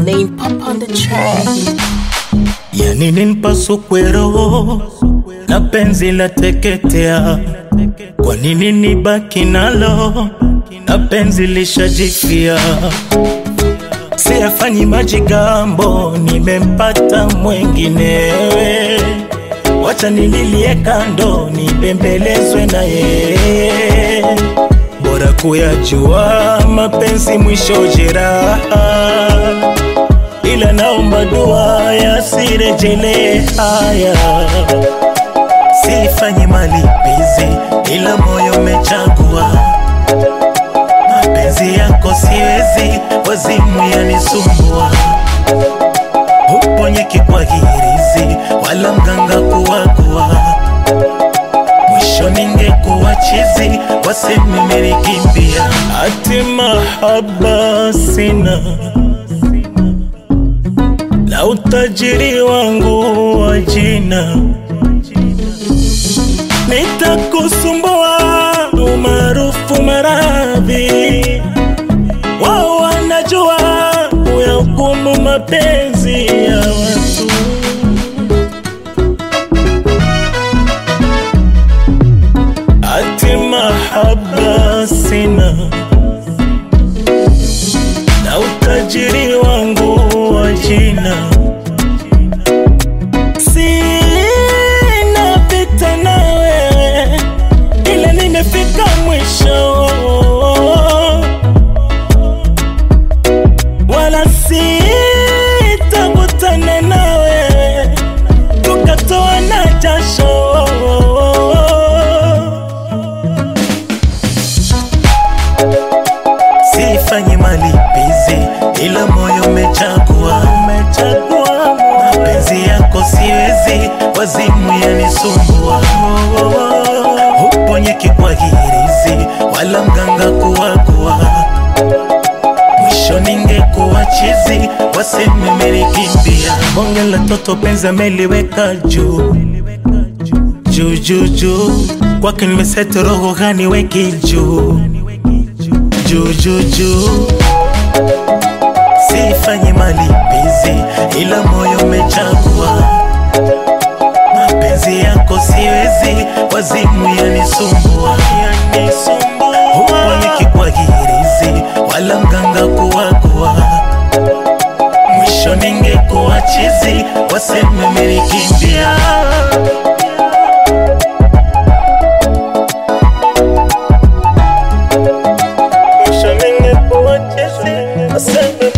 Lane pop on the track. Yani ninipasukwe roho na penzi la teketea. Kwa nini nibaki nalo na penzi lishajifia? Siyafanyi majigambo, nimempata mwenginewe. Wacha nililie kando, nibembelezwe na yeye. Bora kuyajua mapenzi mwisho jeraha, ila naomba dua yasirejele haya. Sifanyi malipizi ila moyo umechagua. Mapenzi yako siwezi, wazimu yanisumbua. Uponyeki kwa hirizi wala mganga kuwagua. Mwisho ningekuwa chizi, wasemi merikimbia. Ati mahaba sina na utajiri wangu wa jina, nitakusumbua umaarufu maradhi. Wao wanajua kuyahukumu mapenzi ya watu. Ati mahaba sina na utajiri wangu wa jina, sina vita na wewe ila nimefika mwisho. Wala sitakutana na wewe tukatoa na jasho. Sifanyi malipizi ila moyo umechagua. Mapenzi yako siwezi, wazimu yanisumbua. Uponyeki kwa hirizi wala mganga kuwagua. Mwisho ningekuwa chizi, wasemi merikimbia. Bonge la toto penzi ameliweka juu juu juu juu. Kwake nimeseti roho gani weki juu juu juu juu. Sifanyi malipizi ila moyo umechagua. Mapenzi yako siwezi, wazimu yanisumbua. Uponyeki kwa hirizi wala mganga kuwagua. Mwisho ningekuwa chizi, wasemi merikimbia. Mwisho ningekuwa chizi, wasemi